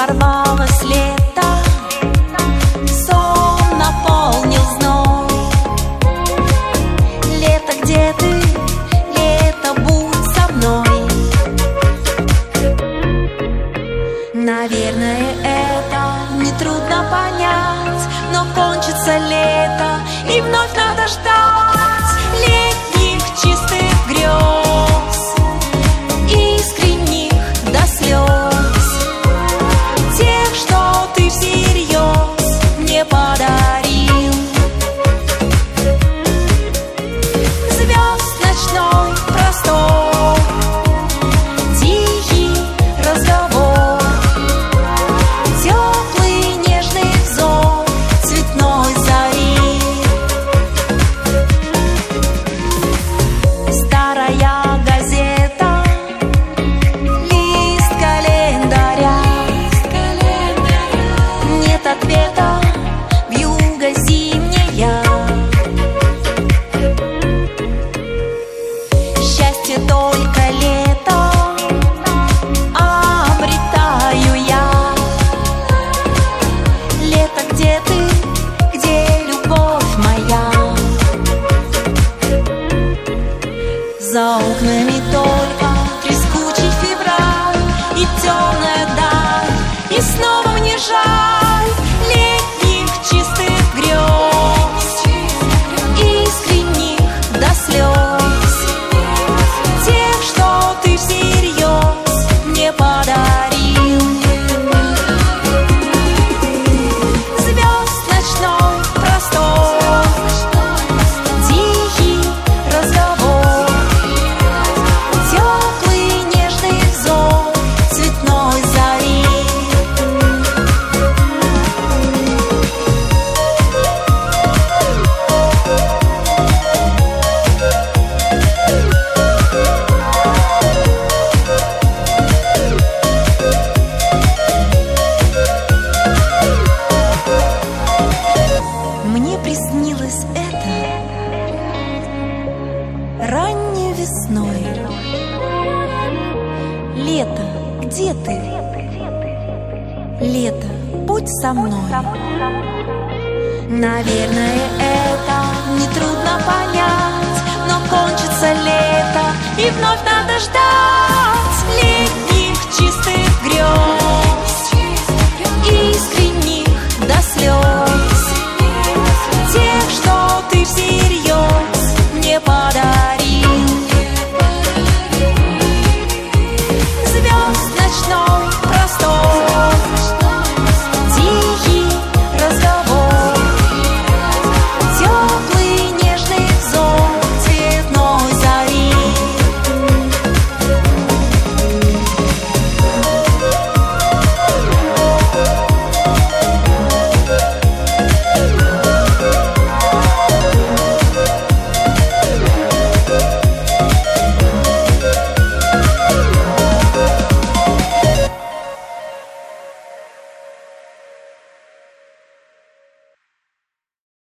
ворвалось лето, сон наполнил зной. Лето, где ты? Лето, будь со мной. Наверное, это нетрудно понять, но кончится лето, и вновь надо ждать летних чистых грез, искренних до слез, тех, что ты всерьез мне подарил. Звезд ночной простор, тихий разговор, теплый нежный взор цветной зари. Старая газета, лист календаря, нет ответа, вьюга зимняя. Счастье только лето обретаю я. Лето, где ты, где любовь моя? За окнами только трескучий февраль и темная даль, и снова мне жаль летних чистых грез, искренних до слез, тех, что ты всерьез мне подарил. Звезд ночной простор, тихий разговор, теплый нежный взор цветной зари. Мне приснилось это ранней весной. Лето, где ты? Лето, будь со мной. Наверное, это нетрудно понять, но кончится лето, и вновь надо ждать